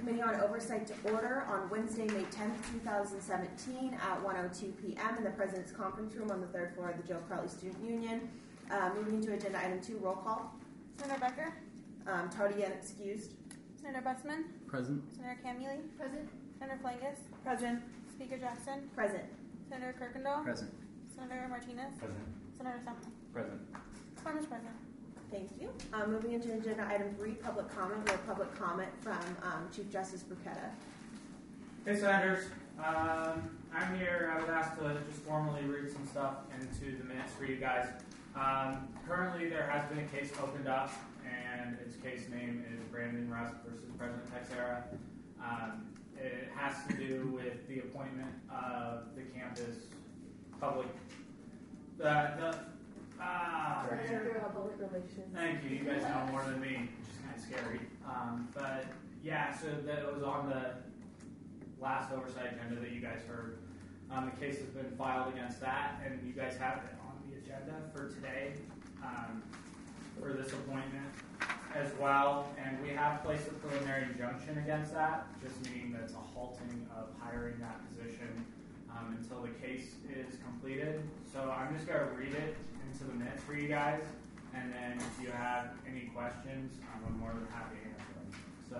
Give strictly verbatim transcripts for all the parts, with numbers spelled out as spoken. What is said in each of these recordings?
Committee on Oversight to order on Wednesday, May tenth, twenty seventeen at one oh two p.m. in the President's Conference Room on the third floor of the Joe Crowley Student Union. Uh, moving into Agenda Item two, roll call. Senator Becker? Um, Tardy and excused. Senator Bussman? Present. Senator Camille? Present. Senator Flangus? Present. Speaker Jackson? Present. Senator Kirkendall? Present. Senator Martinez? Present. Senator Sumner? Present. Quorum is present. Thank you. Uh, moving into Agenda Item three, public comment. We have public comment from um, Chief Justice Burketta. Hey, Senators. Um, I'm here. I was asked to just formally read some stuff into the minutes for you guys. Um, currently, there has been a case opened up, and its case name is Brandon Rusk versus President Texera. Um, it has to do with the appointment of the campus public. The, the ah, Director of Public Relations. Thank you. You guys know more than me, which is kind of scary. Um, but yeah, so that was on the last oversight agenda that you guys heard. Um, the case has been filed against that, and you guys have it on the agenda for today um, for this appointment as well. And we have placed a preliminary injunction against that, just meaning that it's a halting of hiring that position um, until the case is completed. So I'm just going to read it into the minutes for you guys, and then if you have any questions, I'm more than happy to answer them. So.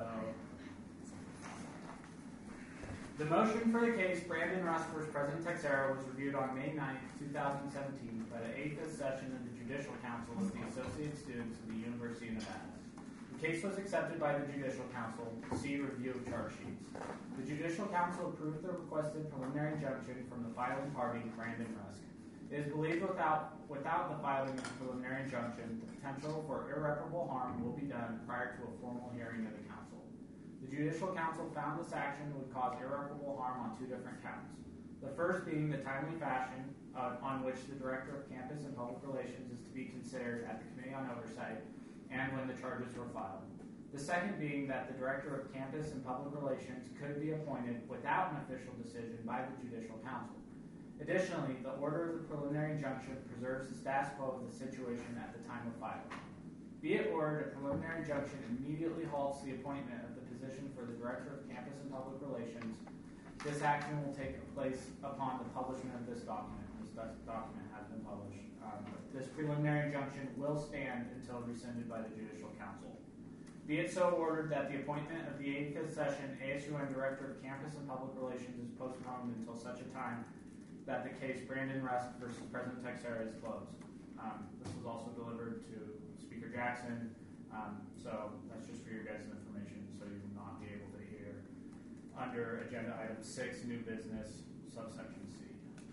The motion for the case, Brandon Rusk versus President Texera, was reviewed on May ninth, twenty seventeen by the eighth session of the Judicial Council of the Associated Students of the University of Nevada. The case was accepted by the Judicial Council. See review of charge sheets. The Judicial Council approved the requested preliminary injunction from the filing party, Brandon Rusk. It is believed without, without the filing of the preliminary injunction, the potential for irreparable harm will be done prior to a formal hearing of the Council. The Judicial Council found this action would cause irreparable harm on two different counts. The first being the timely fashion uh, on which the Director of Campus and Public Relations is to be considered at the Committee on Oversight and when the charges were filed. The second being that the Director of Campus and Public Relations could be appointed without an official decision by the Judicial Council. Additionally, the order of the preliminary injunction preserves the status quo of the situation at the time of filing. Be it ordered, a preliminary injunction immediately halts the appointment of the position for the Director of Campus and Public Relations. This action will take place upon the publishment of this document. This document has been published. Um, this preliminary injunction will stand until rescinded by the Judicial Council. Be it so ordered that the appointment of the eighth session A S U N Director of Campus and Public Relations is postponed until such a time that the case Brandon Rusk versus President Texera is closed. Um, this was also delivered to Speaker Jackson, um, so that's just for your guys' information, so you will not be able to hear under Agenda Item six, New Business, subsection C.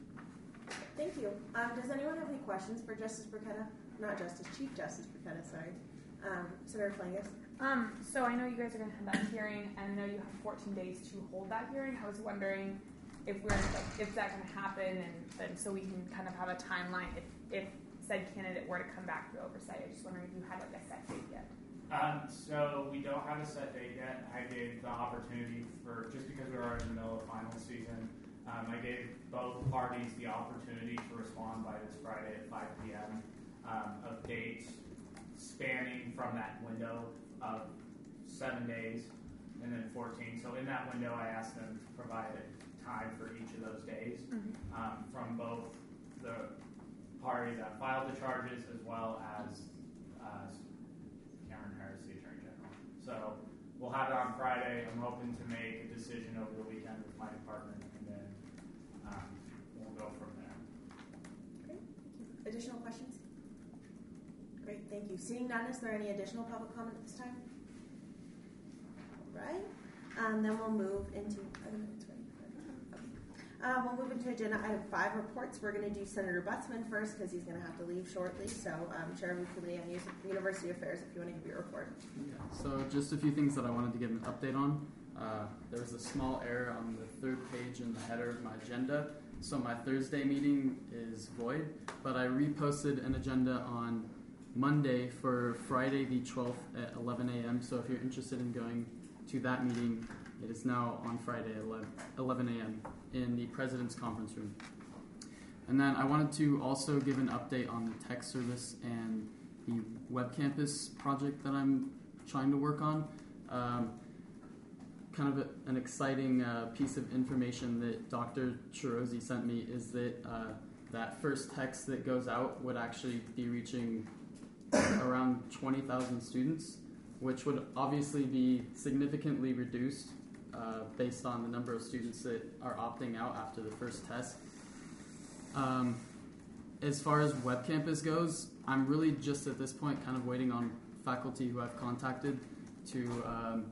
Thank you. Um, does anyone have any questions for Justice Burketta? Not Justice, Chief Justice Burketta, sorry. Um, Senator Flangus? Um, so I know you guys are going to have that hearing, and I know you have fourteen days to hold that hearing. I was wondering if we're like, if that's going to happen, and then so we can kind of have a timeline if if said candidate were to come back to oversight. I was just wondering if you had like a set date yet. Um, so we don't have a set date yet. I gave the opportunity for, just because we were in the middle of final season, um, I gave both parties the opportunity to respond by this Friday at five p.m. Um, of dates spanning from that window of seven days and then fourteen. So in that window, I asked them to provide a time for each of those days mm-hmm. um, from both the party that filed the charges as well as uh, Cameron Harris, the Attorney General. So we'll have it on Friday. I'm hoping to make a decision over the weekend with my department, and then um, we'll go from there. Great. Additional questions? Great, thank you. Seeing none, is there any additional public comment at this time? All right. Um, then we'll move into, I don't know, it's ready. Uh, we'll move into agenda item five, reports. We're going to do Senator Bussman first because he's going to have to leave shortly. So, um, Chairman Committee on University Affairs, if you want to give your report. Yeah, so just a few things that I wanted to give an update on. Uh, there was a small error on the third page in the header of my agenda. So my Thursday meeting is void, but I reposted an agenda on Monday for Friday the twelfth at eleven a.m. So if you're interested in going to that meeting, it is now on Friday at eleven a.m. in the President's Conference Room. And then I wanted to also give an update on the tech service and the Web Campus project that I'm trying to work on. Um, kind of a, an exciting uh, piece of information that Doctor Chirozi sent me is that uh, that first text that goes out would actually be reaching around twenty thousand students, which would obviously be significantly reduced uh, based on the number of students that are opting out after the first test. Um, as far as Web Campus goes, I'm really just at this point kind of waiting on faculty who I've contacted to um,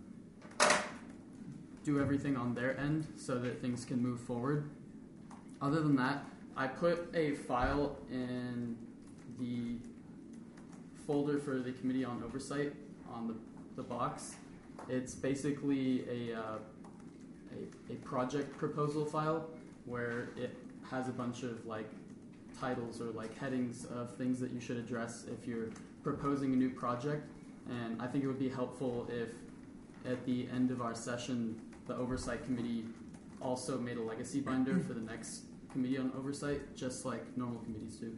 do everything on their end so that things can move forward. Other than that, I put a file in the folder for the Committee on Oversight on the, the box. It's basically a, uh, a, a project proposal file where it has a bunch of like titles or like headings of things that you should address if you're proposing a new project. And I think it would be helpful if at the end of our session the Oversight Committee also made a legacy binder for the next Committee on Oversight, just like normal committees do.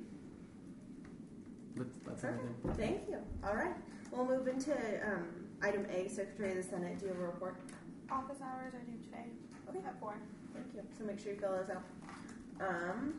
But that's Perfect. everything. Thank you. All right. We'll move into um, item A, Secretary of the Senate. Do you have a report? Office hours are due today. Okay. At four. Thank you. So make sure you fill those out. Um,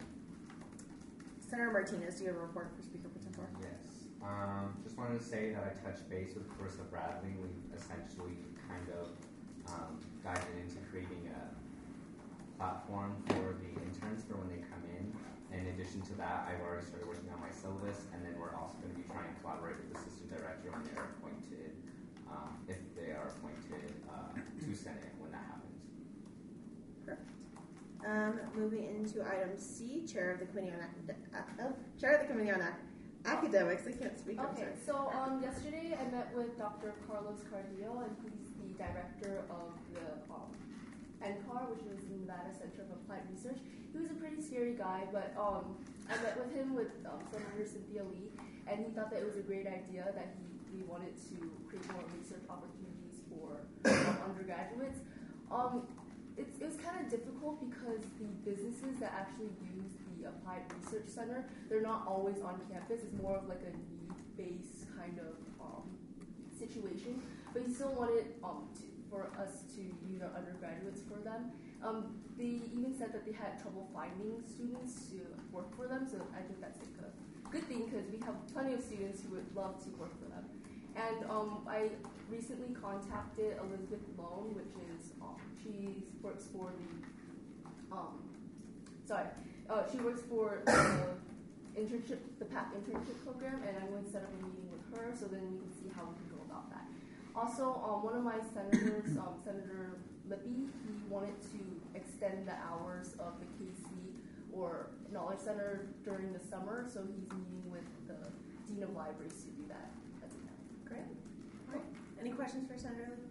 Senator Martinez, do you have a report for Speaker Pro Tempore? Yes. Um, just wanted to say that I touched base with Carissa Bradley. We've essentially kind of um, guided into creating a platform for the interns for when they come in. In addition to that, I've already started working on my syllabus, and then we're also going to be trying to collaborate with the assistant director when they're appointed, um, if they are appointed uh, to Senate when that happens. Perfect. Um, moving into item C, Chair of the Committee on Acad- uh, oh, Chair of the Committee on Ac- Academics. I can't speak. I'm Okay, sorry. so um, yesterday I met with Doctor Carlos Carrillo, and he's the director of the um, N C A R, which is the Nevada Center of Applied Research. He was a pretty scary guy, but um, I met with him with um, Senator Cynthia Lee, and he thought that it was a great idea that he we wanted to create more research opportunities for um, undergraduates. Um, it's, it was kind of difficult because the businesses that actually use the Applied Research Center, they're not always on campus. It's more of like a need-based kind of um, situation. But he still wanted um, to, for us to use our undergraduates for them. Um, they even said that they had trouble finding students to work for them, so I think that's like a good thing because we have plenty of students who would love to work for them. And um, I recently contacted Elizabeth Loan, which is, um, she works for the, um, sorry, uh, she works for the internship, the P A C internship program, and I'm going to set up a meeting with her so then we can see how we can go about that. Also, um, one of my senators, um, Senator Lippy, he wanted to extend the hours of the K C or Knowledge Center during the summer, so he's meeting with the Dean of Libraries to do that. That's it. Great. All right. Any questions for Senator Lee?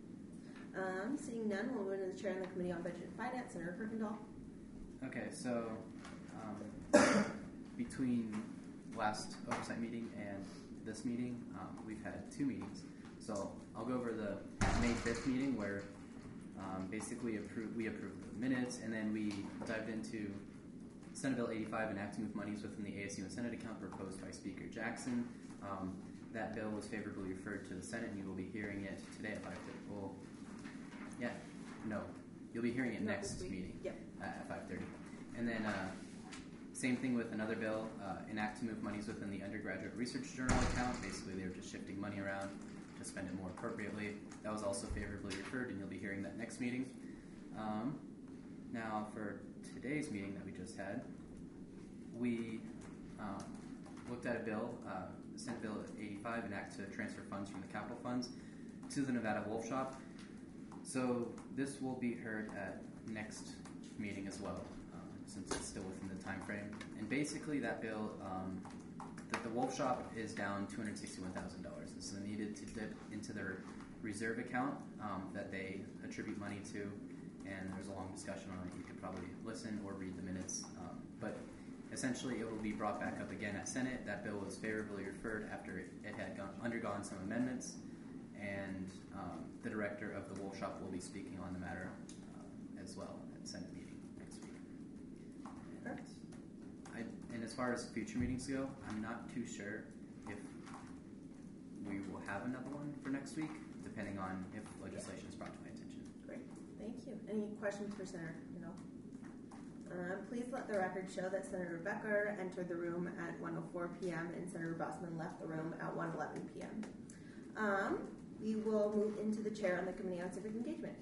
Um, seeing none, we'll move into the Chair of the Committee on Budget and Finance, Senator Kirkendall. Okay, so um, between last oversight meeting and this meeting, um, we've had two meetings. So I'll go over the May fifth meeting where um, basically appro- we approved the minutes, and then we dived into Senate Bill eighty-five, an act to move monies within the A S U and Senate account proposed by Speaker Jackson. Um, that bill was favorably referred to the Senate, and you will be hearing it today at five thirty. Well, yeah, no, you'll be hearing it Not next this week. meeting Yep. uh, at five thirty. And then uh, same thing with another bill, uh, an act to move monies within the undergraduate research journal account. Basically, they were just shifting money around to spend it more appropriately. That was also favorably referred, and you'll be hearing that next meeting. Um, now, for today's meeting that we just had, we um, looked at a bill, uh, Senate Bill eighty-five, an act to transfer funds from the capital funds to the Nevada Wolf Shop. So this will be heard at next meeting as well, um, since it's still within the time frame. And basically, that bill, um, that the Wolf Shop is down two hundred sixty-one thousand dollars. This is needed to dip into their reserve account um, that they attribute money to, and there's a long discussion on it. You could probably listen or read the minutes, um, but essentially it will be brought back up again at Senate. That bill was favorably referred after it, it had gone, undergone some amendments, and um, the director of the Wolf Shop will be speaking on the matter uh, as well at Senate meeting next week. Perfect. I, and as far as future meetings go, I'm not too sure if we will have another one for next week, depending on if legislation is brought to my Thank you. Any questions for Senator? No. Uh, please let the record show that Senator Becker entered the room at one oh four p.m. and Senator Bossman left the room at one eleven p.m. Um, we will move into the chair on the Committee on Civic Engagement.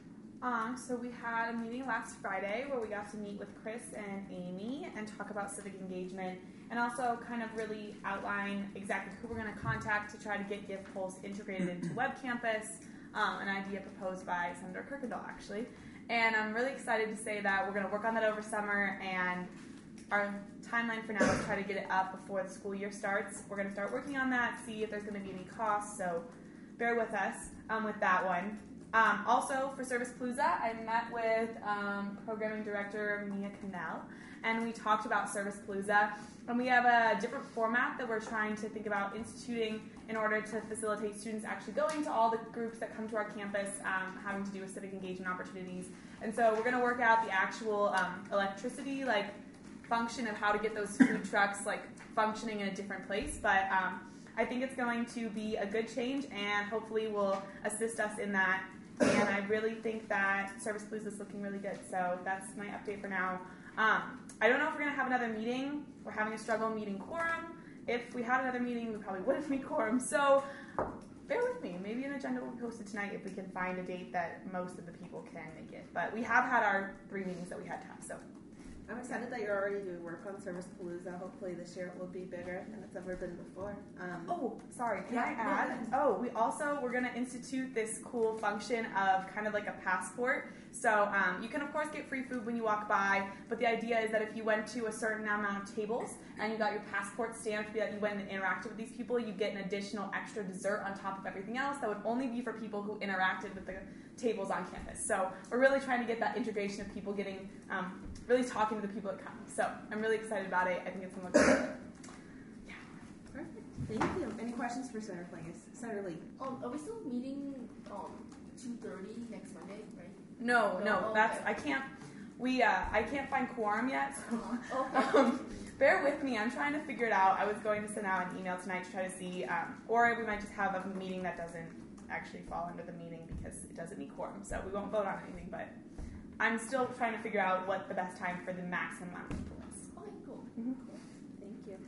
Um, so we had a meeting last Friday where we got to meet with Chris and Amy and talk about civic engagement and also kind of really outline exactly who we're going to contact to try to get Give Pulse integrated into Web Campus, um, an idea proposed by Senator Kirkendall, actually. And I'm really excited to say that we're going to work on that over summer, and our timeline for now is try to get it up before the school year starts. We're going to start working on that, see if there's going to be any costs, so bear with us um, with that one. Um, also, for Service Palooza, I met with um, Programming Director Mia Cannell, and we talked about Service Palooza. And we have a different format that we're trying to think about instituting in order to facilitate students actually going to all the groups that come to our campus, um, having to do with civic engagement opportunities. And so we're going to work out the actual um, electricity, like function of how to get those food trucks like functioning in a different place. But um, I think it's going to be a good change, and hopefully will assist us in that. And I really think that Service Palooza is looking really good. So that's my update for now. Um, I don't know if we're going to have another meeting. We're having a struggle meeting quorum. If we had another meeting, we probably wouldn't meet quorum. So bear with me. Maybe an agenda will be posted tonight if we can find a date that most of the people can make it. But we have had our three meetings that we had to have. So I'm excited that you're already doing work on Service Palooza. Hopefully this year it will be bigger than it's ever been before. Um, oh, sorry. Can yeah, I add? No, oh, we also, we're going to institute this cool function of kind of like a passport. So um, you can, of course, get free food when you walk by. But the idea is that if you went to a certain amount of tables and you got your passport stamped that you went and interacted with these people, you get an additional extra dessert on top of everything else that would only be for people who interacted with the tables on campus. So we're really trying to get that integration of people getting, um, really talking to the people that come. So I'm really excited about it. I think it's going to look good. Yeah. Perfect. Thank you. Any questions for Senator Flangus? Senator Lee. Um, are we still meeting um two thirty next Monday, right? No, no, No, that's, okay. I can't, we, uh, I can't find quorum yet, so, Okay. um, bear with me, I'm trying to figure it out. I was going to send out an email tonight to try to see, um, or we might just have a meeting that doesn't actually fall under the meeting because it doesn't meet quorum, so we won't vote on anything, but I'm still trying to figure out what the best time for the maximum amount of people is. Okay, cool. Mm-hmm. Thank you.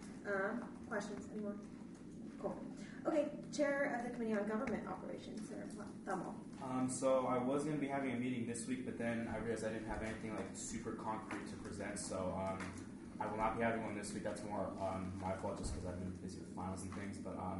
Um, questions? Anyone? Cool. Okay, Chair of the Committee on Government Operations, Senator Thummel. Um, so I was going to be having a meeting this week, but then I realized I didn't have anything like super concrete to present, so um, I will not be having one this week. That's more um, my fault just because I've been busy with finals and things, but um,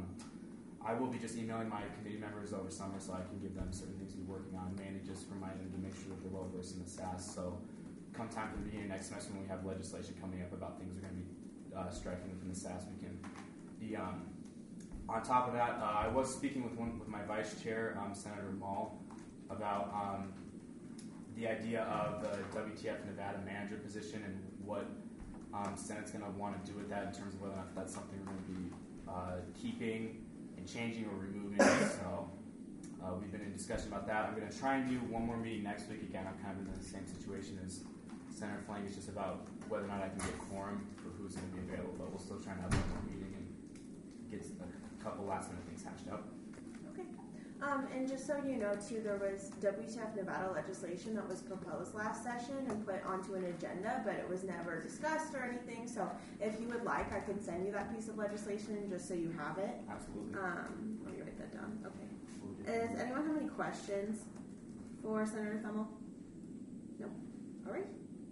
I will be just emailing my committee members over summer so I can give them certain things to be working on, mainly just remind them to make sure that they're well versed in the S A S. So come time for the beginning of next semester when we have legislation coming up about things we're going to be uh, striking within the S A S, we can be um, on top of that. uh, I was speaking with one with my vice chair, um, Senator Maul, about um, the idea of the W T F Nevada manager position and what um, Senate's going to want to do with that in terms of whether or not that's something we're going to be uh, keeping and changing or removing. So uh, we've been in discussion about that. I'm going to try and do one more meeting next week. Again, I'm kind of in the same situation as Senator Flank. It's just about whether or not I can get quorum for who's going to be available, but we'll still try and have one more meeting and get a couple last minute things hashed out. Okay. Um, and just so you know, too, there was W T F Nevada legislation that was proposed last session and put onto an agenda, but it was never discussed or anything. So if you would like, I can send you that piece of legislation just so you have it. Absolutely. Um, let me write that down. Okay. We'll do Does that. anyone have any questions for Senator Thummel? No. All right.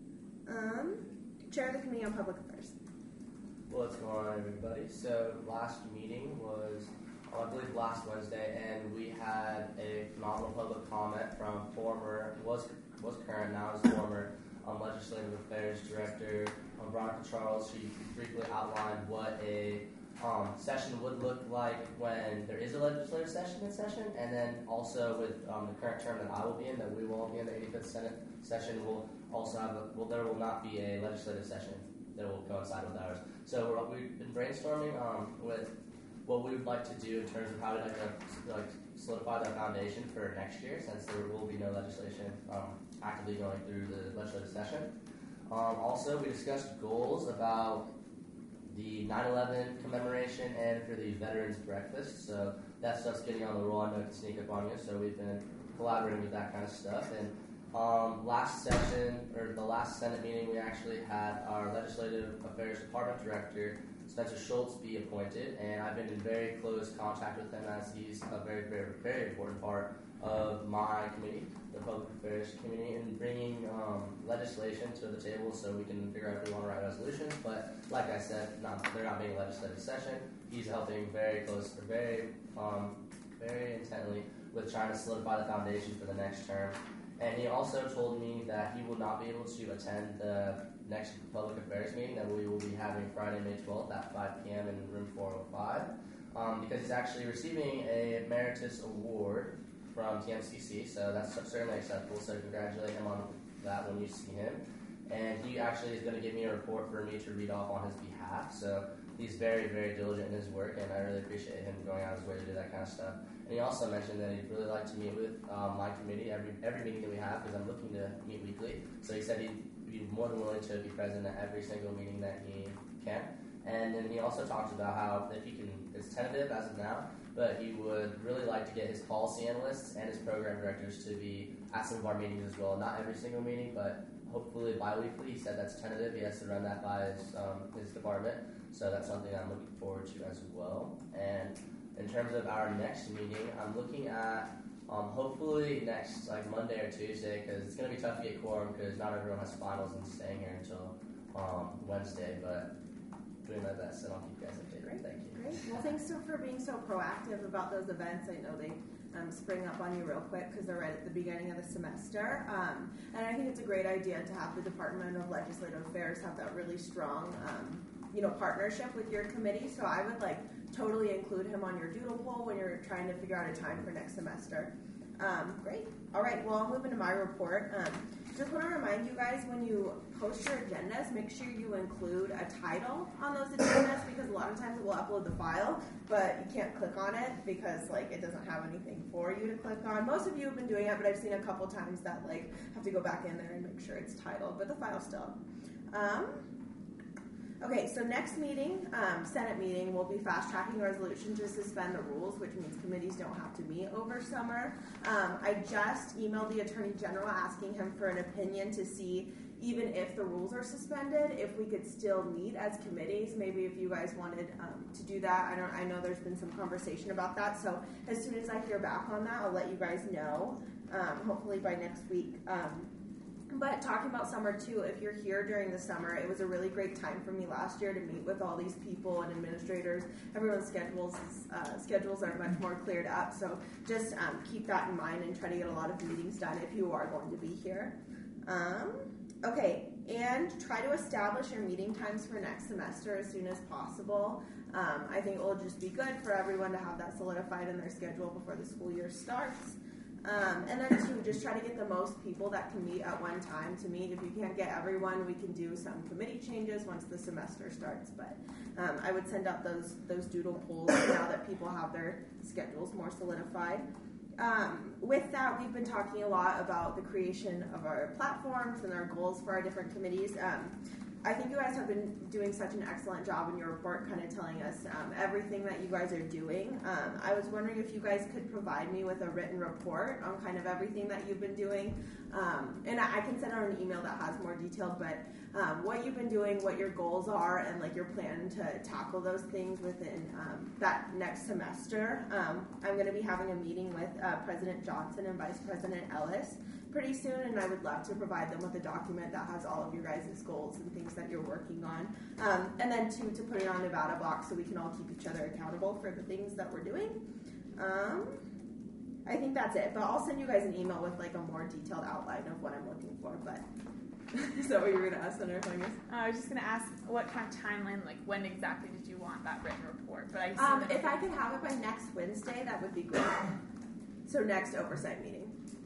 Um, Chair of the Committee on Public Affairs. What's going on, everybody? So last meeting was, oh, I believe, last Wednesday, and we had a phenomenal public comment from former, was was current, now is former um, Legislative Affairs Director um, Veronica Charles. She briefly outlined what a um, session would look like when there is a legislative session in session, and then also with um, the current term that I will be in, that we will all be in, the eighty-fifth Senate session, will also have, a, well, there will not be a legislative session that will coincide with ours. So we're, we've been brainstorming um, with what we would like to do in terms of how to like, uh, like solidify that foundation for next year, since there will be no legislation um, actively going through the legislative session. Um, also, we discussed goals about the nine eleven commemoration and for the Veterans Breakfast. So that stuff's getting on the roll. I know it can sneak up on you. So we've been collaborating with that kind of stuff. And um, last session, or the last Senate meeting, we actually had our Legislative Affairs Department Director, Spencer Schultz, be appointed, and I've been in very close contact with him as he's a very, very, very important part of my committee, the Public Affairs Committee, and bringing um, legislation to the table so we can figure out if we want to write resolutions. But like I said, not, they're not being a legislative session. He's helping very close, very, um, very intently with trying to solidify the foundation for the next term. And he also told me that he will not be able to attend the next Public Affairs meeting that we will be having Friday, May twelfth at five p.m. in room four oh five um, because he's actually receiving a Emeritus Award from T M C C, so that's certainly acceptable, so congratulate him on that when you see him. And he actually is going to give me a report for me to read off on his behalf, so he's very, very diligent in his work, and I really appreciate him going out of his way to do that kind of stuff. And he also mentioned that he'd really like to meet with um, my committee every every meeting that we have, because I'm looking to meet weekly, so he said he'd be more than willing to be present at every single meeting that he can. And then he also talks about how, if he can, it's tentative as of now, but he would really like to get his policy analysts and his program directors to be at some of our meetings as well. Not every single meeting, but hopefully bi-weekly. He said that's tentative. He has to run that by his, um, his department. So that's something I'm looking forward to as well. And in terms of our next meeting, I'm looking at um, hopefully next like Monday or Tuesday, because it's going to be tough to get quorum because not everyone has finals and staying here until um, Wednesday. But doing my best, and I'll keep you guys updated. Great. Thank you. Great. Well, thanks so for being so proactive about those events. I know they um, spring up on you real quick because they're right at the beginning of the semester. Um, and I think it's a great idea to have the Department of Legislative Affairs have that really strong, um, you know, partnership with your committee. So I would like totally include him on your doodle poll when you're trying to figure out a time for next semester. Um, great. All right. Well, I'll move into my report. Um, just want to remind you guys, when you post your agendas, make sure you include a title on those agendas, because a lot of times it will upload the file, but you can't click on it because like it doesn't have anything for you to click on. Most of you have been doing it, but I've seen a couple times that like have to go back in there and make sure it's titled, but the file's still. Um, Okay, so next meeting, um, Senate meeting, we'll be fast-tracking a resolution to suspend the rules, which means committees don't have to meet over summer. Um, I just emailed the Attorney General asking him for an opinion to see, even if the rules are suspended, if we could still meet as committees. Maybe if you guys wanted um, to do that. I don't. I know there's been some conversation about that, so as soon as I hear back on that, I'll let you guys know, um, hopefully by next week. Um, But talking about summer too, if you're here during the summer, it was a really great time for me last year to meet with all these people and administrators. Everyone's schedules uh, schedules are much more cleared up, so just um, keep that in mind and try to get a lot of meetings done if you are going to be here. Um, okay, and try to establish your meeting times for next semester as soon as possible. Um, I think it will just be good for everyone to have that solidified in their schedule before the school year starts. Um, and then two, just try to get the most people that can meet at one time to meet. If you can't get everyone, we can do some committee changes once the semester starts. But um, I would send out those those doodle polls now that people have their schedules more solidified. Um, with that, we've been talking a lot about the creation of our platforms and our goals for our different committees. Um, I think you guys have been doing such an excellent job in your report, kind of telling us um, everything that you guys are doing. Um, I was wondering if you guys could provide me with a written report on kind of everything that you've been doing. Um, and I, I can send out an email that has more detail, but um, what you've been doing, what your goals are, and like your plan to tackle those things within um, that next semester. Um, I'm going to be having a meeting with uh, President Johnson and Vice President Ellis pretty soon, and I would love to provide them with a document that has all of your guys' goals and things that you're working on. Um, and then two, to put it on Nevada Box so we can all keep each other accountable for the things that we're doing. Um, I think that's it, but I'll send you guys an email with like a more detailed outline of what I'm looking for. But is that what you were going to ask, Senator Fungus? Uh, I was just going to ask what kind of timeline, like when exactly did you want that written report? But I um, if I could have it by next Wednesday, that would be great. So next oversight meeting.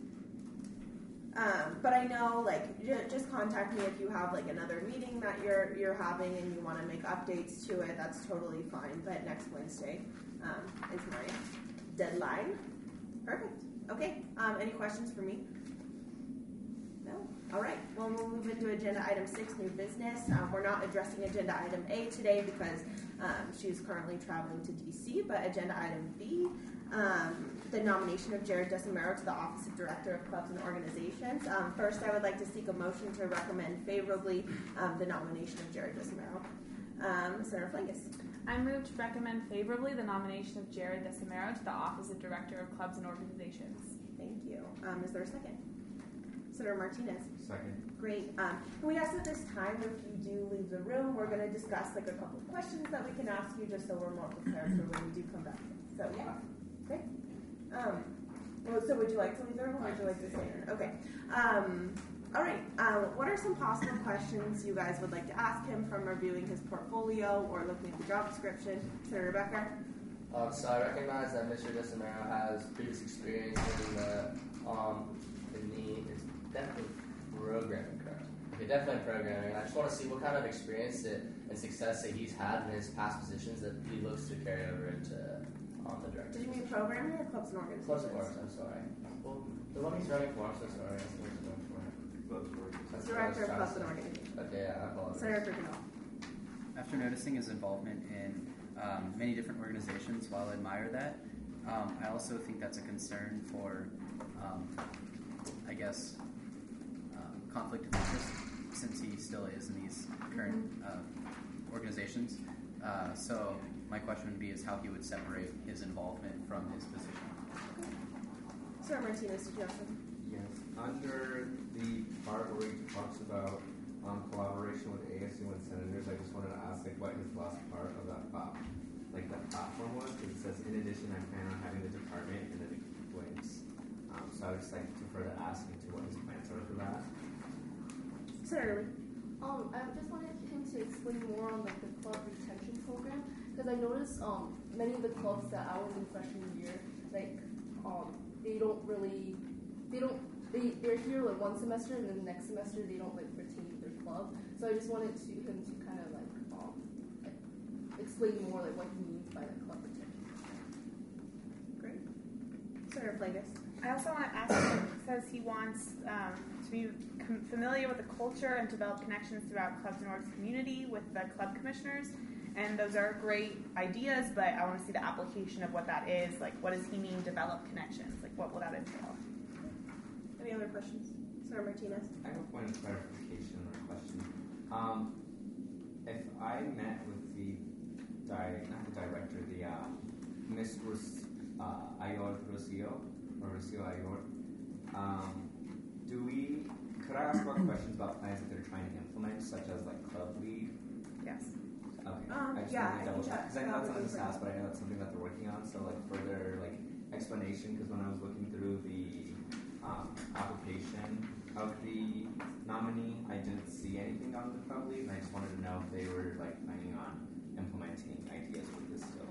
Um, but I know, like, j- just contact me if you have like another meeting that you're you're having and you want to make updates to it. That's totally fine. But next Wednesday um, is my deadline. Perfect. Okay. Um, any questions for me? No. All right. Well, we'll move into agenda item six, new business. Um, we're not addressing agenda item A today because Um, she's currently traveling to D C, but agenda item B, um, the nomination of Jared Decimero to the Office of Director of Clubs and Organizations. Um, first, I would like to seek a motion to recommend favorably um, the nomination of Jared Decimero. Um, Senator Flangus. I move to recommend favorably the nomination of Jared Decimero to the Office of Director of Clubs and Organizations. Thank you. Um, is there a second? Senator Martinez. Second. Great. Um, and we ask at this time, if you do leave the room, we're going to discuss like a couple of questions that we can ask you, just so we're more prepared for when we do come back. So yeah, great. Um, well, so would you like to leave the room, or would you like to stay here? Okay. Um, all right. Uh, what are some possible questions you guys would like to ask him from reviewing his portfolio or looking at the job description? Senator Becker. Um, so I recognize that Mister Decimero has previous experience in the um in the it's definitely programming, correct? Okay, definitely programming. I just want to see what kind of experience that, and success that he's had in his past positions that he looks to carry over into um, the director. Did you mean programming or clubs and organizations? Clubs and Orgs, I'm sorry. Well, the one he's running for, I'm so sorry. I think he's running for. That's Director of what I was Clubs and trying to Organizations. say. Okay, yeah, I apologize. Senator Friginal. After noticing his involvement in um, many different organizations, while I admire that, um, I also think that's a concern for, um, I guess, um, conflict of interest, since he still is in these current uh, organizations. Uh, so my question would be is how he would separate his involvement from his position. Senator Martinez, did you have something? Yes. Under the part where he talks about um, collaboration with A S U and senators, I just wanted to ask like what his last part of that pop, like that platform was. Because it says, in addition, I plan on having the department, and then it blinks. Um, so I would just like to further ask into what his plans are for that. Senator Lee. Um, I just wanted him to explain more on like the club retention program, because I noticed um many of the clubs that I was in freshman year, like um they don't really they don't they they're here like one semester, and then the next semester they don't like retain their club. So I just wanted to him to kind of like um like, explain more like what he means by the club retention. Great. Senator Flangus. I also want to ask him, he says he wants um, to be com- familiar with the culture and develop connections throughout clubs and orgs community with the club commissioners. And those are great ideas, but I want to see the application of what that is. Like, what does he mean, develop connections? Like, what will that entail? Any other questions? Senator Martinez. I have a point of clarification or question. Um, if I met with the di- not the director, the uh, Miss Rus- uh, Ayor Rocio, or Rocio Ayor, um, do we? Could I ask about questions about plans that they're trying to implement, such as like club lead? Yes. Okay. Um, I just yeah, wanted to I double think check because I know that's it's on the probably S A S, but I know it's something that they're working on. So like further like explanation, because when I was looking through the um, application of the nominee, I didn't see anything on the club lead, and I just wanted to know if they were like planning on implementing ideas with this still.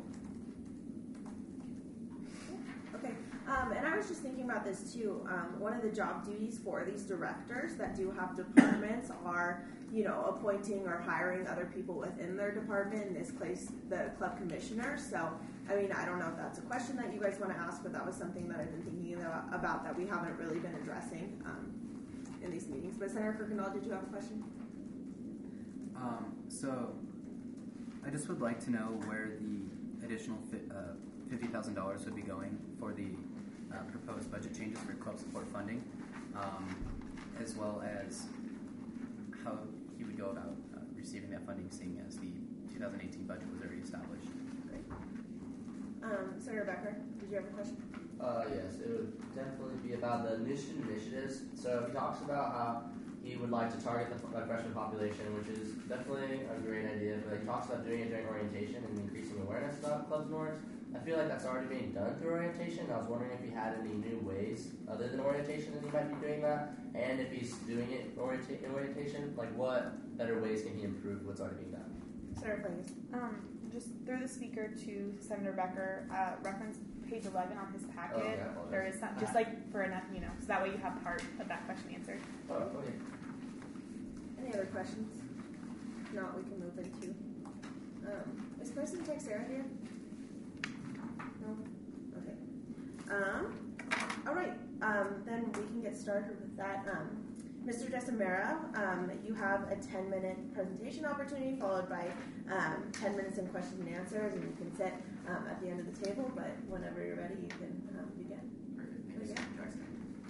Okay. Um, and I was just thinking about this too. Um, one of the job duties for these directors that do have departments are, you know, appointing or hiring other people within their department, in this case, the club commissioner. So, I mean, I don't know if that's a question that you guys want to ask, but that was something that I've been thinking about that we haven't really been addressing um, in these meetings. But Senator Kirkendall, did you have a question? Um, so I just would like to know where the additional fi- uh, fifty thousand dollars would be going for the uh, proposed budget changes for club support funding, um, as well as how he would go about uh, receiving that funding, seeing as the two thousand eighteen budget was already established. Great. Um, Senator Becker, did you have a question? Uh, yes, it would definitely be about the mission initiatives. So he talks about how he would like to target the uh, freshman population, which is definitely a great idea, but he talks about doing it during orientation and increasing awareness about clubs and orgs. I feel like that's already being done through orientation. I was wondering if he had any new ways other than orientation that he might be doing that, and if he's doing it in orienta- orientation, like what better ways can he improve what's already being done? Senator Flangus. Um, just through the speaker to Senator Becker, uh, reference page eleven on his packet. Oh, okay, I apologize. There is some, just like for enough, you know, so that way you have part of that question answered. Oh, okay. Any other questions? If not, we can move into. Um, is President Texera here? No? Okay. Um, all right. Um, then we can get started with that. Um, Mister Decimera, um, you have a ten-minute presentation opportunity followed by um, ten minutes in questions and answers, and you can sit um, at the end of the table, but whenever you're ready, you can um, begin. Perfect. Thank you so much, Joyce.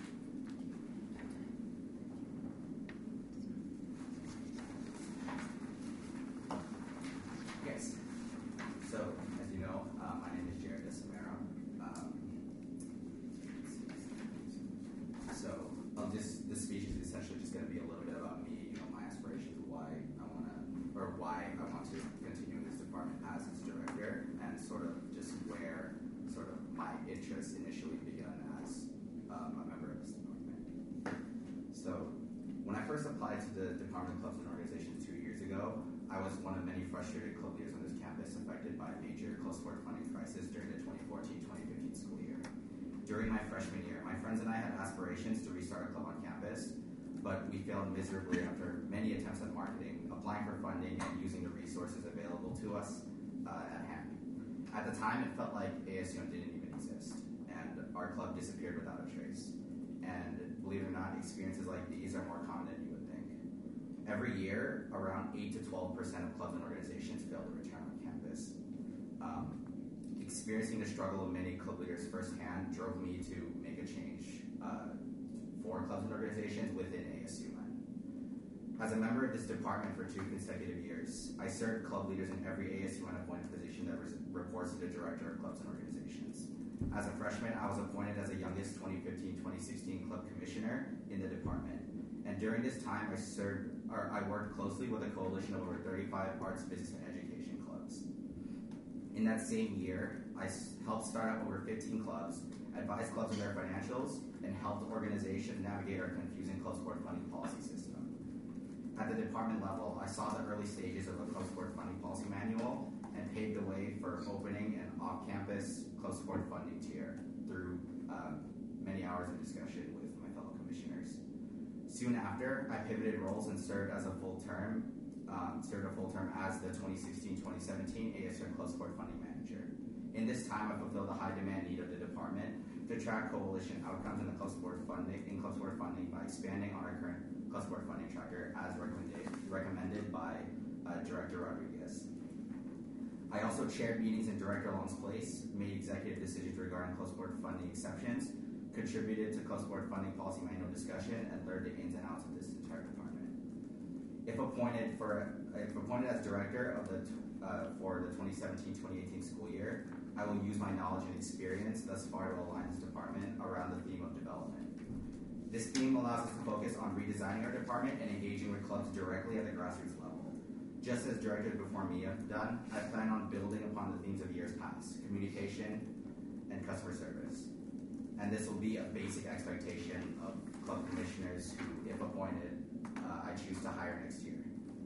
Yes. So, as you know, uh, my name is Jared Decimera. Um, so, I'll just this speech is essentially just going to be a little bit about me, you know, my aspirations, why I want to, or why I want to continue in this department as its director, and sort of just where sort of my interest initially began as um, a member of this department. So, when I first applied to the Department of Clubs and Organizations two years ago, I was one of many frustrated club leaders on this campus affected by a major club sport funding crisis during the twenty fourteen twenty fifteen school year. During my freshman year, my friends and I had aspirations to restart a club on campus, but we failed miserably after many attempts at marketing, applying for funding, and using the resources available to us uh, at hand. At the time, it felt like A S U N didn't even exist, and our club disappeared without a trace. And believe it or not, experiences like these are more common than you would think. Every year, around eight to twelve percent of clubs and organizations fail to return on campus. Um, experiencing the struggle of many club leaders firsthand drove me to make a change uh, for clubs and organizations within A S U N. As a member of this department for two consecutive years, I served club leaders in every A S U N appointed position that was, reports to the director of clubs and organizations. As a freshman, I was appointed as the youngest twenty fifteen twenty sixteen club commissioner in the department. And during this time, I served, or I worked closely with a coalition of over thirty-five arts, business, and education clubs. In that same year, I helped start up over fifteen clubs, advised clubs on their financials, and helped organizations navigate our confusing club sport funding policy system. At the department level, I saw the early stages of a club sport funding policy manual and paved the way for opening an off-campus club sport funding tier through um, many hours of discussion with my fellow commissioners. Soon after, I pivoted roles and served as a full term, um, served a full term as the twenty sixteen twenty seventeen A S U N Club Sport Funding Manager. In this time, I fulfilled the high demand need of the department to track coalition outcomes in the club sport funding in club sport funding by expanding on our current club sport funding tracker as recommended recommended by uh, Director Rodriguez. I also chaired meetings in Director Long's place, made executive decisions regarding club sport funding exceptions, contributed to club sport funding policy manual discussion, and learned the ins and outs of this entire department. If appointed for, if appointed as director of the uh, for the twenty seventeen twenty eighteen school year, I will use my knowledge and experience thus far to align this department around the theme of development. This theme allows us to focus on redesigning our department and engaging with clubs directly at the grassroots level. Just as directors before me have done, I plan on building upon the themes of years past: communication and customer service. And this will be a basic expectation of club commissioners who, if appointed, uh, I choose to hire next year.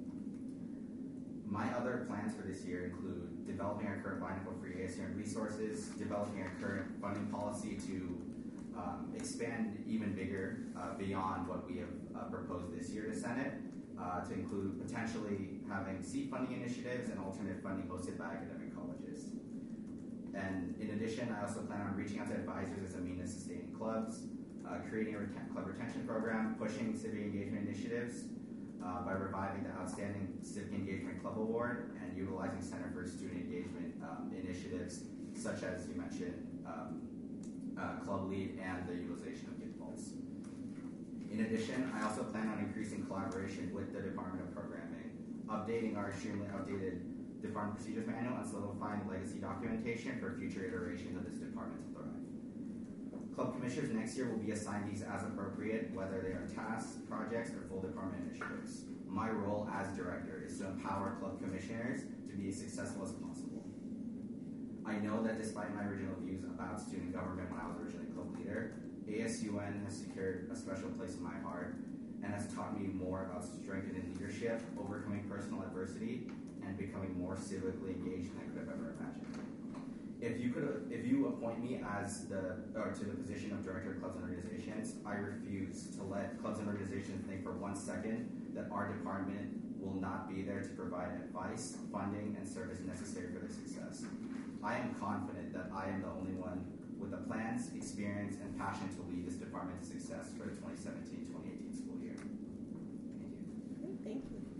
My other plans for this year include developing our current line of free A S U N resources, developing our current funding policy to um, expand even bigger uh, beyond what we have uh, proposed this year to Senate, uh, to include potentially having seed funding initiatives and alternate funding hosted by academic colleges. And in addition, I also plan on reaching out to advisors as a means of sustaining clubs, uh, creating a ret- club retention program, pushing civic engagement initiatives uh, by reviving the Outstanding Civic Engagement Club Award and utilizing Center for Student Engagement um, initiatives such as you mentioned, um, uh, Club Lead and the utilization of gift vaults. In addition, I also plan on increasing collaboration with the Department of Programming, updating our extremely outdated Department Procedures Manual, and solidifying legacy documentation for future iterations of this department to thrive. Club commissioners next year will be assigned these as appropriate, whether they are tasks, projects, or full department initiatives. My role as director is to empower club commissioners to be as successful as possible. I know that despite my original views about student government when I was originally club leader, A S U N has secured a special place in my heart and has taught me more about strengthening leadership, overcoming personal adversity, and becoming more civically engaged than I could have ever imagined. If you could, if you appoint me as the, or to the position of director of clubs and organizations, I refuse to let clubs and organizations think for one second that our department will not be there to provide advice, funding, and service necessary for their success. I am confident that I am the only one with the plans, experience, and passion to lead this department to success for the twenty seventeen twenty eighteen school year.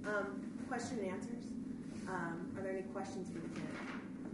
Um, question and answers. Um, are there any questions for the candidate?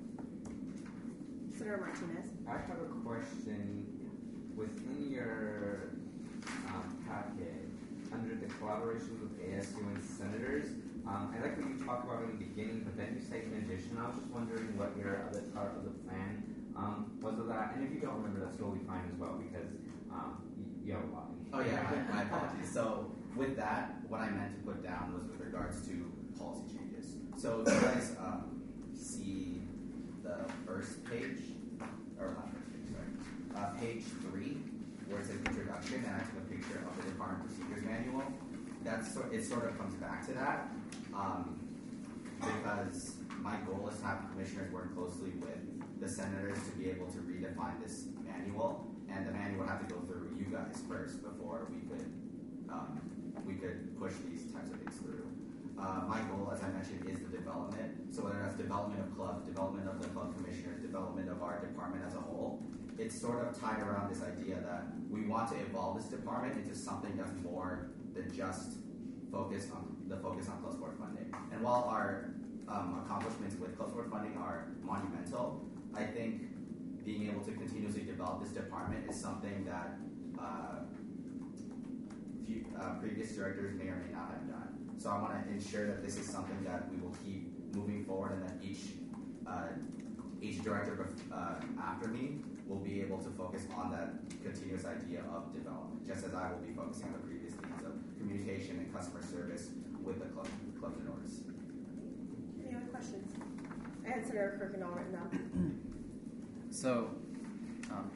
Senator Martinez. I have a question. Within your um, packet, under the collaboration with A S U and senators, um, I like what you talk about in the beginning, but then you say in addition. I was just wondering what your other part of the plan um, was of that. And if you don't remember, that's totally fine as well, because um, you, you have a lot. Oh yeah, my, my apologies. So with that, what I meant to put down was with regards to policy changes. So if you guys um, see the first page, or not first page, sorry, uh, page three, where it says introduction, and I took a picture of the Department Procedures Manual. That's so, it sort of comes back to that, um, because my goal is to have commissioners work closely with the senators to be able to redefine this manual, and the manual would have to go through you guys first before we could um, we could push these types of things through. Uh, my goal, as I mentioned, is the development. So whether that's development of clubs, development of the club commissioners, development of our department as a whole, it's sort of tied around this idea that we want to evolve this department into something that's more than just focus on the focus on club sport funding. And while our um, accomplishments with club sport funding are monumental, I think being able to continuously develop this department is something that uh, few, uh, previous directors may or may not have done. So I want to ensure that this is something that we will keep moving forward, and that each uh, each director uh, after me will be able to focus on that continuous idea of development, just as I will be focusing on the previous themes of communication and customer service with the club, clubs and orgs. Any other questions? I had Senator Kirkendall written down. So, um,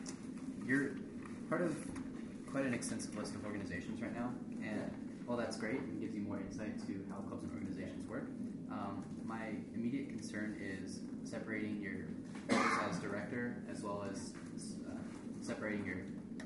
you're part of quite an extensive list of organizations right now, and while that's great and gives you more insight to how clubs and organizations work, um, my immediate concern is separating your roles as director as well as uh, separating your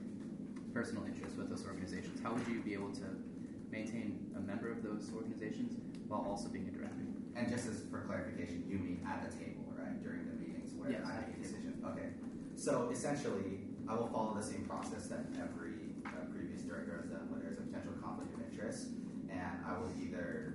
personal interests with those organizations. How would you be able to maintain a member of those organizations while also being a director? And just as for clarification, you mean at the table, right, during the meetings where Yes. I make decisions? Okay. So essentially, I will follow the same process that every uh, previous director has done when there's a potential conflict of interest, and I will either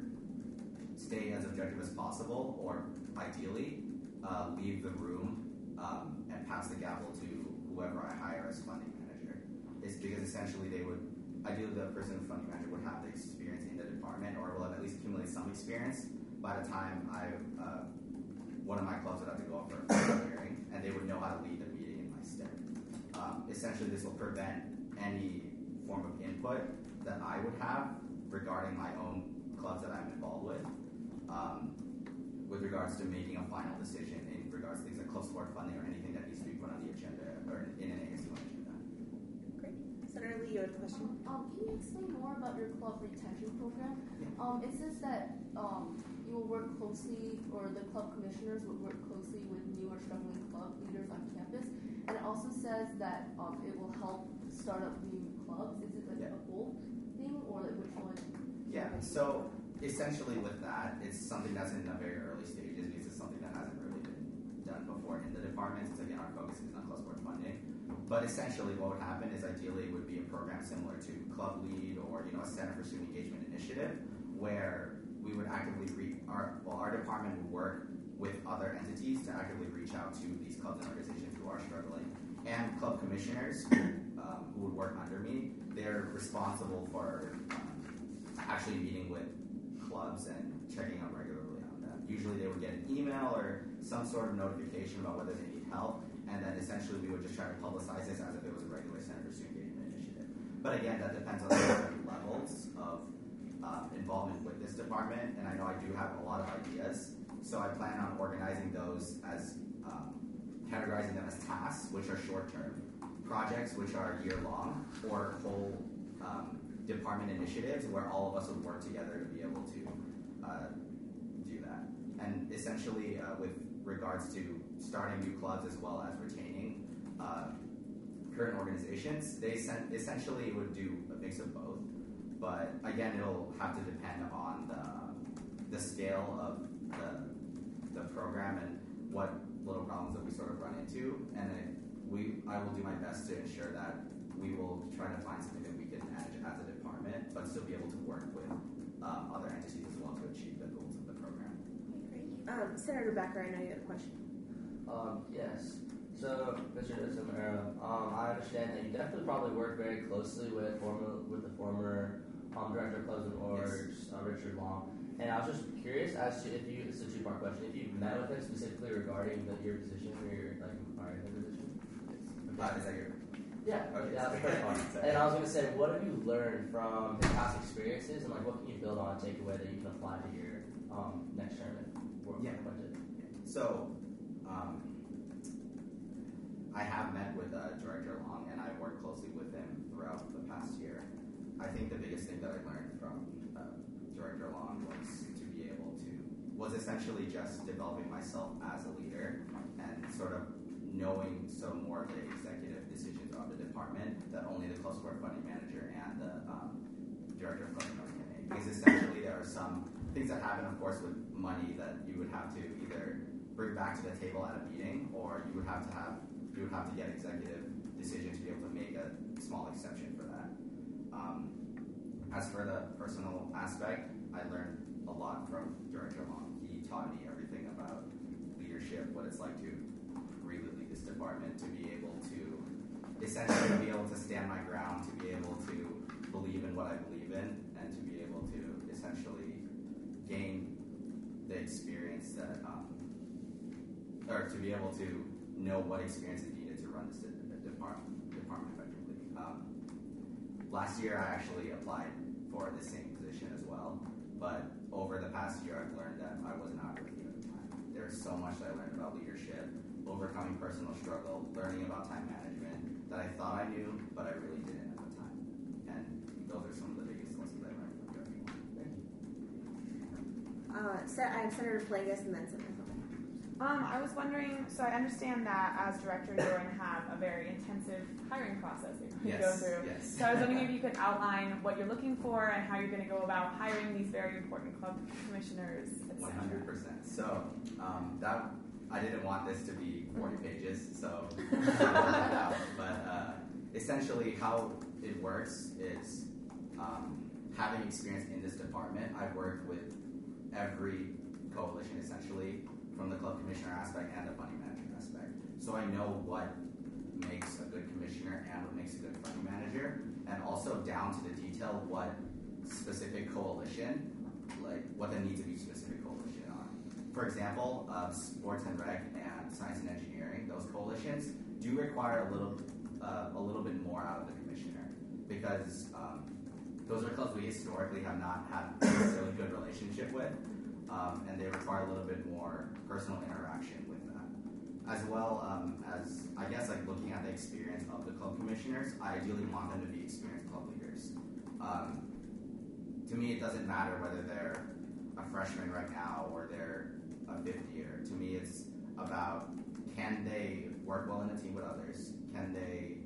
stay as objective as possible, or ideally uh, leave the room um, and pass the gavel to whoever I hire as funding manager. It's because essentially they would, ideally the person who's funding manager would have the experience in the department, or will have at least accumulated some experience by the time I, uh, one of my clubs would have to go up for a hearing, and they would know how to lead the meeting in my stead. Um, essentially, this will prevent any form of input that I would have regarding my own clubs that I'm involved with, um, with regards to making a final decision in regards to things like club sport funding or anything that needs to be put on the agenda or in an A S U agenda. Great. Senator Lee, you had a question? Um, can you explain more about your club retention program? Um, it says that um, you will work closely, or the club commissioners would work closely with new or struggling club leaders on campus. And it also says that um, it will help start up new clubs. Is it like Yeah. a both thing, or like which one? Yeah, so essentially with that, it's something that's in the very early stages because it's something that hasn't really been done before in the department, since again our focus is on club sport funding. But essentially what would happen is ideally it would be a program similar to Club Lead or you know a Center for Student Engagement Initiative, where we would actively re- our well our department would work with other entities to actively reach out to these clubs and organizations who are struggling. And club commissioners um, who would work under me, they're responsible for um, actually meeting with clubs and checking up regularly on them. Usually they would get an email or some sort of notification about whether they need help, and then essentially we would just try to publicize this as if it was a regular Center for Student Engagement initiative. But again, that depends on the different levels of uh, involvement with this department, and I know I do have a lot of ideas, so I plan on organizing those as um, categorizing them as tasks, which are short-term, projects, which are year-long, or whole um, department initiatives where all of us would work together to be able to uh, do that. And essentially, uh, with regards to starting new clubs as well as retaining uh, current organizations, they sen- essentially would do a mix of both. But again, it'll have to depend on the, the scale of the, the program and what little problems that we sort of run into, and then we, I will do my best to ensure that we will try to find something that we can manage as a department, but still be able to work with um, other entities as well to achieve the goals of the program. Okay, great. Um, Senator Becker, I know you had a question. Um, yes. So, Mister Zamora, um, I understand that you definitely probably work very closely with former with the former um, director of clubs and orgs, yes. uh, Richard Long. And I was just curious as to if you, it's a two-part question, if you met with him specifically regarding the, your position or your, like, inquiring the position? Yes. Uh, is that your... Yeah, okay, yeah, that's the first part. And I was going to say, what have you learned from his past experiences, and, like, what can you build on and take away that you can apply to your um, next term and work yeah. on budget? So, um, I have met with uh, Director Long, and I worked closely with him throughout the past year. I think the biggest thing that I learned from uh, Director Long was to be able to, was essentially just developing myself as a leader and sort of knowing some more of the executive decisions of the department that only the club sport funding manager and the um, director of club funding can make. Because essentially there are some things that happen, of course, with money that you would have to either bring back to the table at a meeting, or you would have to have you would have to get executive decision to be able to make a small exception for that. Um, as for the personal aspect, I learned a lot from Director Long. He taught me everything about leadership, what it's like to really lead this department, to be able to essentially be able to stand my ground, to be able to believe in what I believe in, and to be able to essentially gain the experience that, um, or to be able to know what experience is needed to run this department, department effectively. Um, last year, I actually applied for the same position as well, but over the past year, I've learned that I was not ready at the time. There's so much that I learned about leadership, overcoming personal struggle, learning about time management that I thought I knew, but I really didn't at the time. And those are some of the biggest lessons I learned from Director Long. Thank you. Uh, so I have Senator Flagus and then Senator Philbin. Um, I was wondering, so I understand that as director you're going to have a very intensive hiring process that you're going to yes, go through. Yes. So I was wondering if you could outline what you're looking for and how you're going to go about hiring these very important club commissioners, et cetera. one hundred percent. So um, that I didn't want this to be forty pages, so out. But uh, essentially how it works is um, having experience in this department. I've worked with every coalition essentially, from the club commissioner aspect and the funding manager aspect. So I know what makes a good commissioner and what makes a good funding manager, and also down to the detail what specific coalition, like what the needs of each specific coalition are. For example, uh, sports and rec and science and engineering, those coalitions do require a little, uh, a little bit more out of the commissioner, because um, those are clubs we historically have not had a really good relationship with. Um, and they require a little bit more personal interaction with that. As well um, as, I guess, like looking at the experience of the club commissioners, I ideally want them to be experienced club leaders. Um, to me, it doesn't matter whether they're a freshman right now or they're a fifth year. To me, it's about, can they work well in a team with others? Can they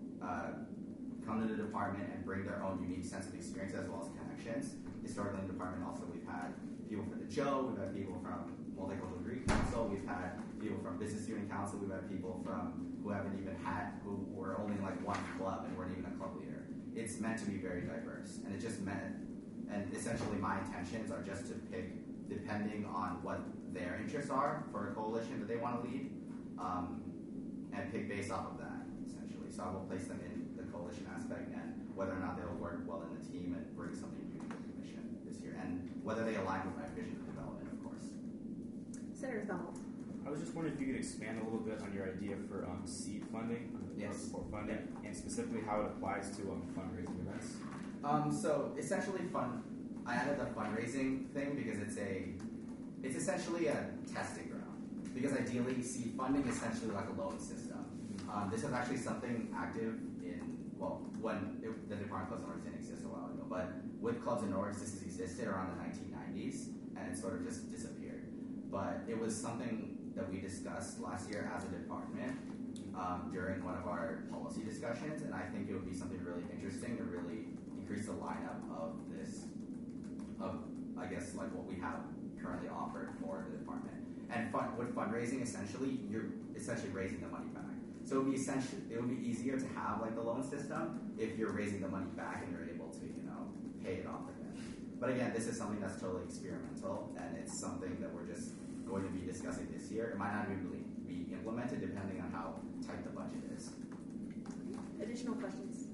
uh, come to the department and bring their own unique sense of experience as well as connections? Historically in the department also we've had people from the Joe, we've had people from Multicultural Greek Council, we've had people from Business Student Council, we've had people from who haven't even had, who were only like one club and weren't even a club leader. It's meant to be very diverse, and it just meant, and essentially my intentions are just to pick, depending on what their interests are for a coalition that they want to lead, um, and pick based off of that, essentially. So I will place them in the coalition aspect and whether or not they'll work well in the team and bring something new to the commission this year, and whether they align with my vision of development, of course. Senator Thumble. I was just wondering if you could expand a little bit on your idea for um, seed funding, yes. support funding, yeah. and specifically how it applies to um, fundraising events. Um, so essentially, fun. I added the fundraising thing because it's a, it's essentially a testing ground. Because ideally, seed funding is essentially like a loan system. Um, this is actually something active in, well, when it, the Department of Clubs and Orgs didn't exist a while ago, but with Clubs and Orgs, this has existed around the nineteen nineties, and it sort of just disappeared. But it was something that we discussed last year as a department um, during one of our policy discussions, and I think it would be something really interesting to really increase the lineup of this, of, I guess, like what we have currently offered for the department. And fun, with fundraising, essentially, you're essentially raising the money back. So it would be essentially, it would be easier to have like the loan system if you're raising the money back and you're able to, you know, pay it off again. but again, this is something that's totally experimental, and it's something that we're just going to be discussing this year. It might not really be implemented depending on how tight the budget is. Additional questions?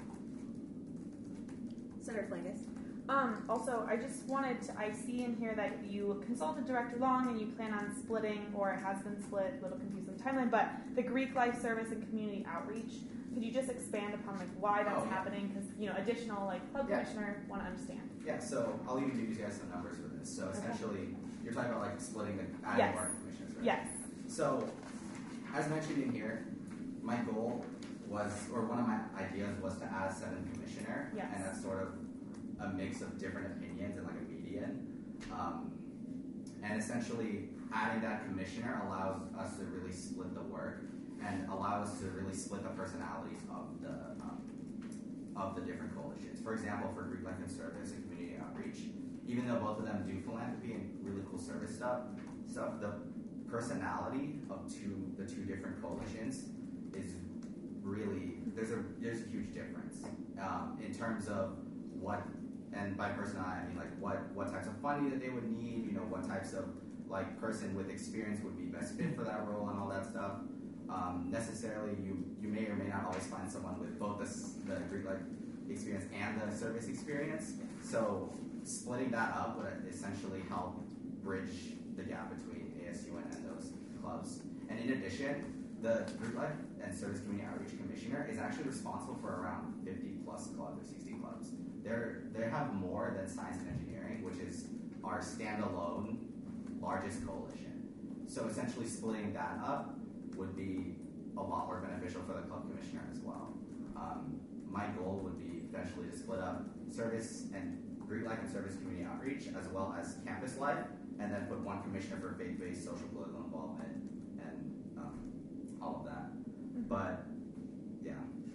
Senator Flangus. Um, also, I just wanted to, I see in here that you consulted Director Long and you plan on splitting, or it has been split, a little confused on the timeline, but the Greek Life Service and Community Outreach, could you just expand upon like why that's Oh, yeah. happening? Because, you know, additional like club Yeah. commissioner want to understand. Yeah, so I'll even give you guys some numbers for this. So Okay. essentially, you're talking about like splitting the adding Yes. more commissioners, right? Yes. So, as mentioned in here, my goal was, or one of my ideas was to add a seventh commissioner, Yes. and that's sort of a mix of different opinions and like a median. Um, and essentially, adding that commissioner allows us to really split the work and allow us to really split the personalities of the um, of the different coalitions. For example, for Greek Life and Service and Community Outreach, even though both of them do philanthropy and really cool service stuff, stuff the personality of two the two different coalitions is really there's a there's a huge difference um, in terms of what, and by personality I mean like what what types of funding that they would need, you know, what types of like person with experience would be best fit for that role and all that stuff. Um, necessarily, you you may or may not always find someone with both the, the Greek life experience and the service experience. So splitting that up would essentially help bridge the gap between A S U N and those clubs. And in addition, the Greek Life and Service Community Outreach Commissioner is actually responsible for around fifty plus clubs or sixty clubs. They're, they have more than Science and Engineering, which is our standalone largest coalition. So essentially splitting that up would be a lot more beneficial for the club commissioner as well. Um, my goal would be eventually to split up service and Greek Life and Service Community Outreach as well as campus life, and then put one commissioner for faith-based social political involvement and um, all of that. But yeah.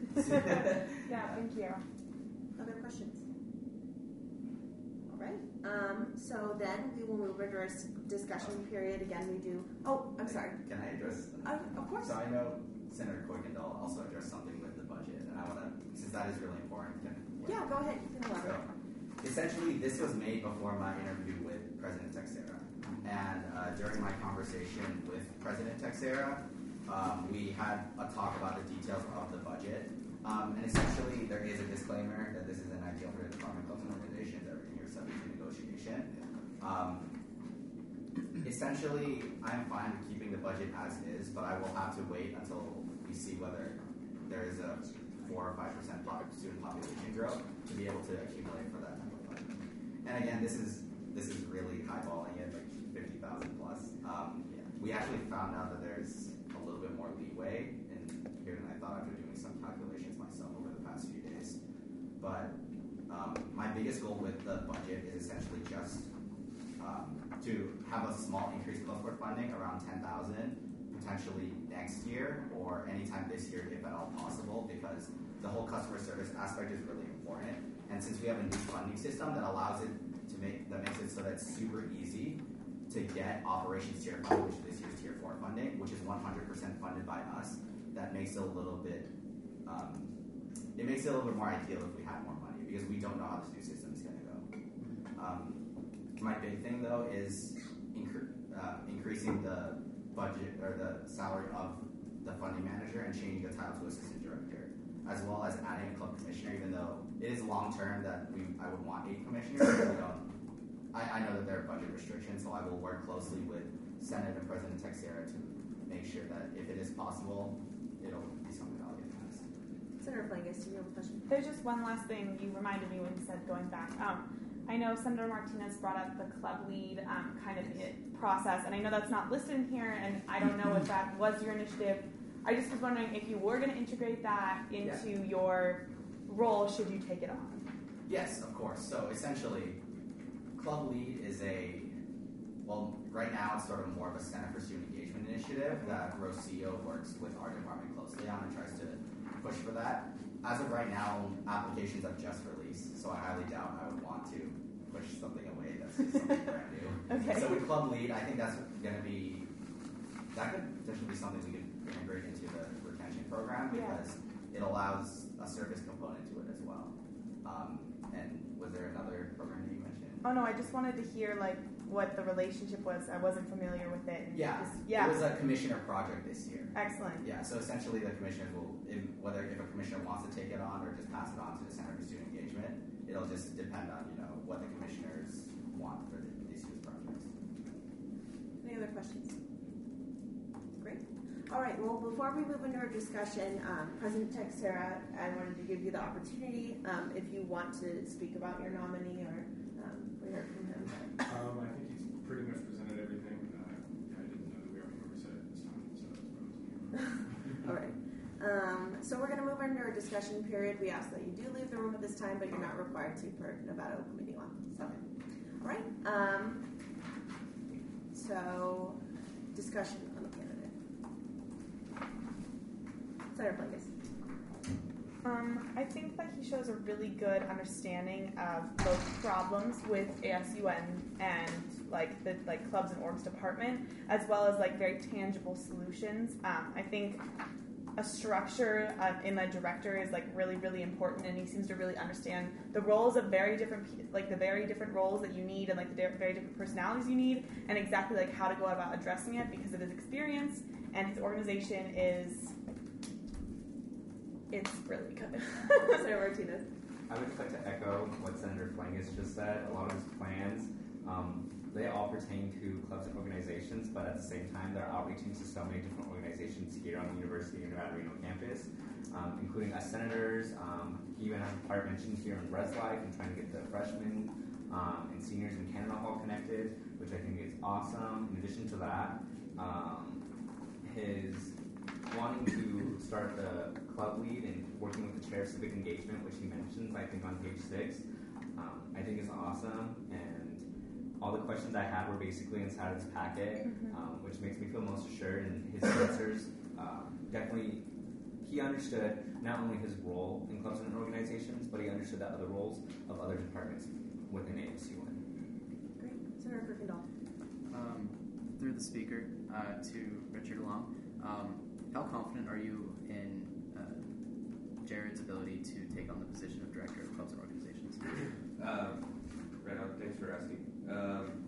Yeah, thank you. Other questions? All right. Um, so then we will move into our s- discussion period. Again, we do. Oh, I'm sorry. Can I address? Uh, of course. So I know Senator Kuykendall also addressed something with the budget, and I want to, since that is really important. Can, Yeah, go ahead. You can elaborate. So, essentially, this was made before my interview with President Texera, and uh, during my conversation with President Texera, um, we had a talk about the details of the budget. Um, and essentially, there is a disclaimer that this is an ideal for the Department of Clubs and Organizations. Everything here is subject to negotiation. Um, essentially, I'm fine with keeping the budget as is, but I will have to wait until we see whether there is a four or five percent student population growth to be able to accumulate for that type of funding. And again, this is this is really highballing it, like fifty thousand plus. Um, we actually found out that there's a little bit more leeway in here than I thought after doing some calculations myself over the past few days. But um, my biggest goal with the budget is essentially just um, to have a small increase in Clubsport funding around ten thousand, potentially next year or anytime this year if at all possible, because the whole customer service aspect is really important. And since we have a new funding system that allows it to make, that makes it so that it's super easy to get operations tier funding, which this year's tier four funding, which is one hundred percent funded by us, that makes it a little bit, um, it makes it a little bit more ideal if we had more money, because we don't know how this new system is going to go. Um, my big thing though is incre- uh, increasing the budget or the salary of the funding manager and changing the title to assistant director, as well as adding a club commissioner, even though it is long term that we I would want eight commissioners. we don't, I, I know that there are budget restrictions, so I will work closely with Senate and President Texera to make sure that if it is possible, it'll be something I'll get past. Senator Flangus, do you have a question? There's just one last thing you reminded me when you said going back. Um, I know Senator Martinez brought up the club lead um, kind of it process, and I know that's not listed in here, and I don't know if that was your initiative. I just was wondering if you were going to integrate that into Yeah. your role, should you take it on? Yes, of course. So essentially, Club Lead is a, well, right now it's sort of more of a Center for Student Engagement initiative that Rocio works with our department closely on and tries to push for that. As of right now, applications have just released, so I highly doubt I would want to push something away that's just something brand new. Okay. So with Club Lead, I think that's going to be, that could potentially be something we could integrate into the retention program, because yeah. it allows a service component to it as well. Um, and was there another program that you mentioned? Oh no, I just wanted to hear like what the relationship was. I wasn't familiar with it. And Yeah, just, yeah. it was a commissioner project this year. Excellent. Yeah, so essentially the commissioners will, if, whether if a commissioner wants to take it on or just pass it on to the Center for Student Engagement, it'll just depend on, you know, what the commissioners want for the, these year's projects. Any other questions? Great. All right, well, before we move into our discussion, um, President Texera, I wanted to give you the opportunity, um, if you want to speak about your nominee or um, we heard from him. Um, I think he's pretty much presented everything. Uh, yeah, I didn't know that we already never said it this time, so that's what I was thinking. All right. Um, so we're going to move into our discussion period. We ask that you do leave the room at this time, but you're not required to per Nevada Open Meeting Law. So, all right. Um, so, discussion on the candidate. Senator Blankus. Um, I think that he shows a really good understanding of both problems with A S U N and like the like clubs and orgs department, as well as like very tangible solutions. Um, I think a structure uh, in a director is like really really important, and he seems to really understand the roles of very different like the very different roles that you need, and like the very different personalities you need, and exactly like how to go about addressing it because of his experience, and his organization is. It's really good. Senator Martinez. I would just like to echo what Senator Blankus just said. A lot of his plans, um, they all pertain to clubs and organizations, but at the same time, they're outreaching to so many different organizations here on the University of Nevada, Reno campus, um, including us senators. Um, he even has a part mentioned here in Res Life and trying to get the freshmen um, and seniors in Canada Hall connected, which I think is awesome. In addition to that, um, his wanting to start the club lead and working with the chair of civic engagement, which he mentions, I think on page six, um, I think is awesome. And all the questions I had were basically inside of this packet, Mm-hmm. um, which makes me feel most assured. And his answers um, definitely, he understood not only his role in clubs and organizations, but he understood the other roles of other departments within A S U N. Great. Senator Kirkendall. Um, through the speaker uh, to Richard Long, um, how confident are you in uh, Jared's ability to take on the position of director of clubs and organizations? Um, right on. Thanks for asking. Um,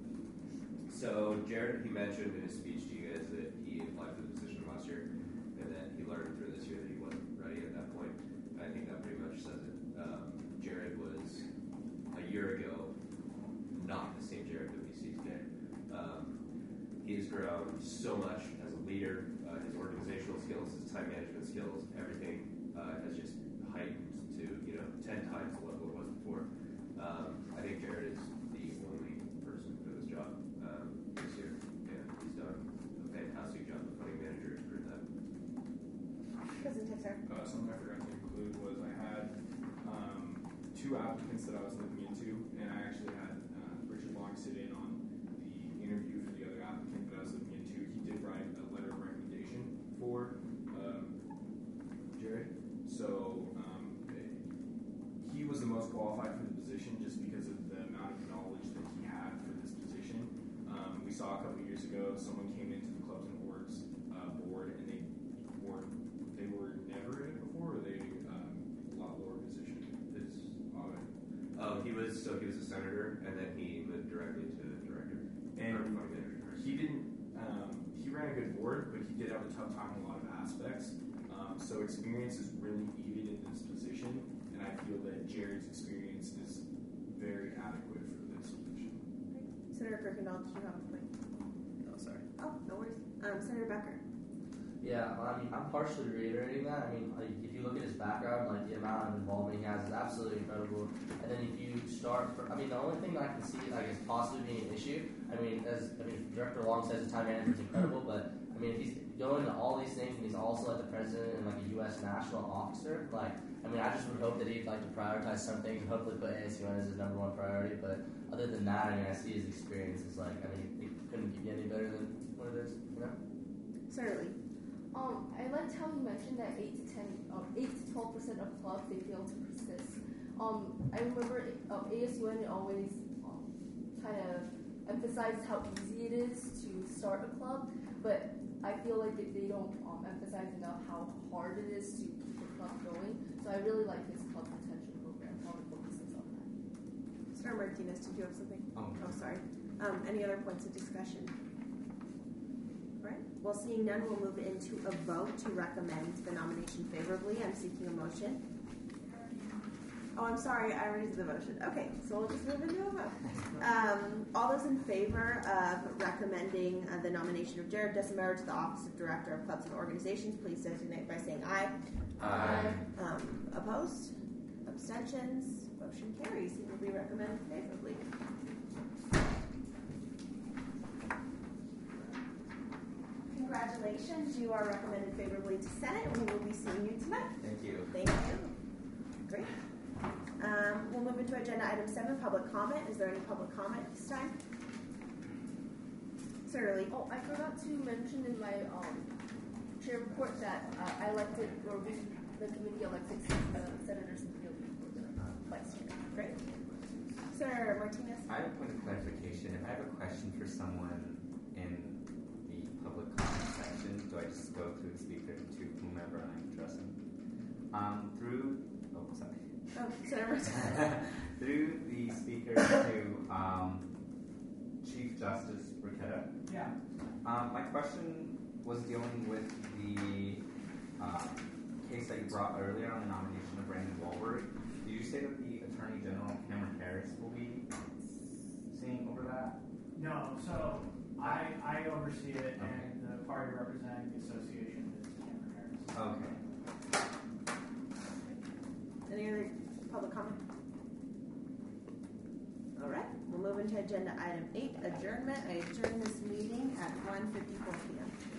so Jared, he mentioned in his speech to you guys that he applied for the position last year, and that he learned through this year that he wasn't ready at that point. And I think that pretty much says it. Um, Jared was a year ago not the same Jared that we see today. Um, he's grown so much as a leader. Uh, his organizational skills, his time management skills, everything uh, has just heightened to, you know, ten times the level it was before. Um, I think Jared is the only person for this job um, this year, and he's done a fantastic job. The funding manager has proved that. President Texera. Uh, something I forgot to include was I had um, two applicants that I was looking into, and I actually had uh, Richard Long sit in on the interview for the other applicant that I was looking into. He did write a letter of recommendation for um, Jared. So um, he was the most qualified for the position just because of the amount of knowledge that he had for this position. Um, we saw a couple years ago someone came into the clubs and orgs uh, board and they were they were never in it before, or they um, a lot lower position. Is audit. Um, he was so he was a senator, and then he moved directly to director And or funding manager. he didn't. Um, he ran a good board, but he did have a tough time in a lot of aspects. Um, so experience is really needed in this position, and I feel that Jared's experience is very adequate for this position. Great. Senator Kirkendall, did you have a point? No, sorry. Oh, no worries. Um, Senator Becker. Yeah, I mean, I'm partially reiterating that. I mean, like, if you look at his background, like, the amount of involvement he has is absolutely incredible. And then if you start, for, I mean, the only thing that I can see, I guess, possibly being an issue, I mean, as, I mean, Director Long says the time management is incredible, but, I mean, if he's going into all these things and he's also, like, the president and, like, a U S national officer, like, I mean, I just would hope that he'd like to prioritize some things and hopefully put A S U N as his number one priority. But other than that, I mean, I see his experience is like, I mean, it couldn't get any better than what it is, you know? Certainly. Um, I liked how you mentioned that eight to ten, um, eight to twelve percent of clubs they fail to persist. Um, I remember um, A S U N always um, kind of emphasizes how easy it is to start a club, but I feel like they, they don't um, emphasize enough how hard it is to keep the club going. So I really like this club retention program. How it focuses on that. Senator Martinez, did you have something? Oh, Oh, sorry. Um, any other points of discussion? All right. Well, seeing none, we'll move into a vote to recommend the nomination favorably. I'm seeking a motion. Oh, I'm sorry. I already did the motion. Okay, so we'll just move into a vote. Um, all those in favor of recommending uh, the nomination of Jared Decimero to the Office of Director of Clubs and Organizations, please designate by saying aye. Aye. Um, opposed? Abstentions? Motion carries. He will be recommended favorably. Congratulations. You are recommended favorably to Senate, and we will be seeing you tonight. Thank you. Thank you. Great. Um, we'll move into agenda item seven, public comment. Is there any public comment at this time? Sir Lee. Oh, I forgot to mention in my um, chair report that uh, I elected, or we, the committee elected uh, Senator Cynthia Lee for the uh, vice chair. Great. Sir Martinez. I have a point of clarification. If I have a question for someone in the public comment section, do I just go through the speaker to whomever I'm addressing? Um, through, oh, sorry. Oh, Senator Martinez. Through the speaker to um, Chief Justice Burketta. Yeah. Um, my question was dealing with the uh, case that you brought earlier on the nomination of Brandon Wahlberg. Did you say that the Attorney General, Cameron Harris, will be seeing over that? No, so I I oversee it, and the party representing the association is Cameron Harris. Okay. Any other public comment? All right. We'll move into agenda item eight, adjournment. I adjourn this meeting at one fifty-four p.m.